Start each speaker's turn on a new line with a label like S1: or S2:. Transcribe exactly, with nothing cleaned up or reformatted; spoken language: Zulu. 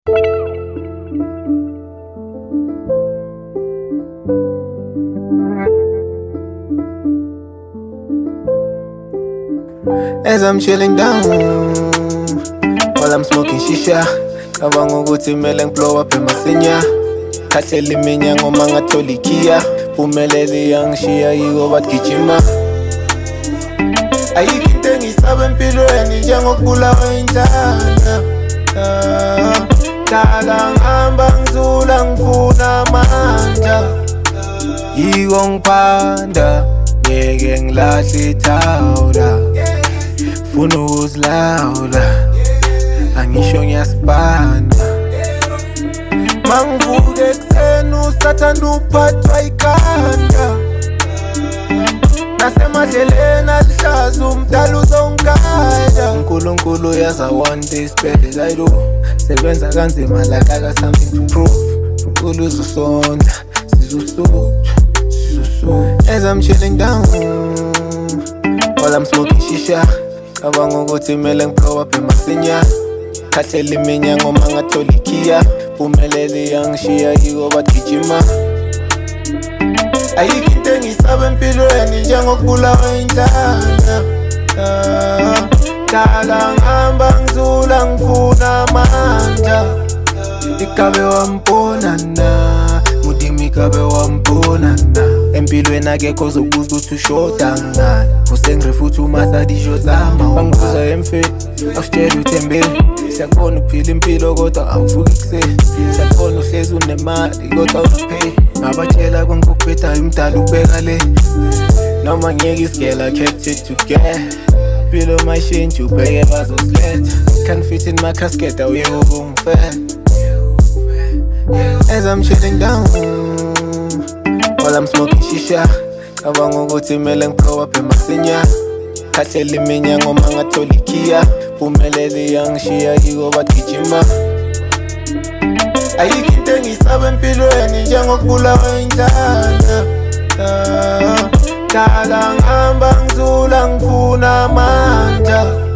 S1: As I'm chilling down while I'm smoking shisha, cabanga ukuthi mele ngiblow up emasinya. Khathele iminyango mangatholi ikhiya, phumelele yangishiya yiko bagijima. Ayikho into engisaba empilweni njengokubulawa indlala. Dala ngihamba ngizula ngifuna amandla, yiko ngiphanda ngeke ngilahle ithawula. Funa ukuzilawula, angisho ngiyasibanda. Mangivuke ekuseni usathanda uphathwa ikhanda, nasemadleleni alihlaza umdala uzongigada. uNkulunkulu yaza one day sibhedlela I do. Sebenza kanzima like I got something to prove. uNkulunkulu uzosondla, sizosuthwa, sizosuthwa. As I'm chilling down while I'm smoking shisha, cabanga ukuthi mele ngiblow up emasinya. Khathele iminyango mangatholi ikhiya, phumelele yangishiya yiko bagijima. Ayikho into engisaba empilweni njengokubulawa indlala. Dala ngihamba ngizula ngifuna amandla, ikabe wampona na, mudimi ikabe wampona na. Empilweni akekho ozobuza ukuthi ushoda ngani, usengire futhi umasadisho zama. Bangibuza emfeni, akusitshela uthembeni. Siyakhona ukuphila impilo kodwa awuvuki ekuseni. Siyakhona uhlezi unemali kodwa awunapheli. Ngabatshela konke okuphethayo umdala ubeka le, noma ngeke isigela kept it together. Impilo mayishintshe ubheke bazosiletha. Can't fit in my casket, awuyeke ukungifela. As I'm chilling down while I'm smoking shisha, cabanga ukuthi mele ngiblow up emasinya. Khathele iminyango mangatholi ikhiya, phumelele yangishiya yiko bagijima. Ayikho into engisaba empilweni njengokubulawa indlala. Dala ngihamba ngizula ngifuna amandla.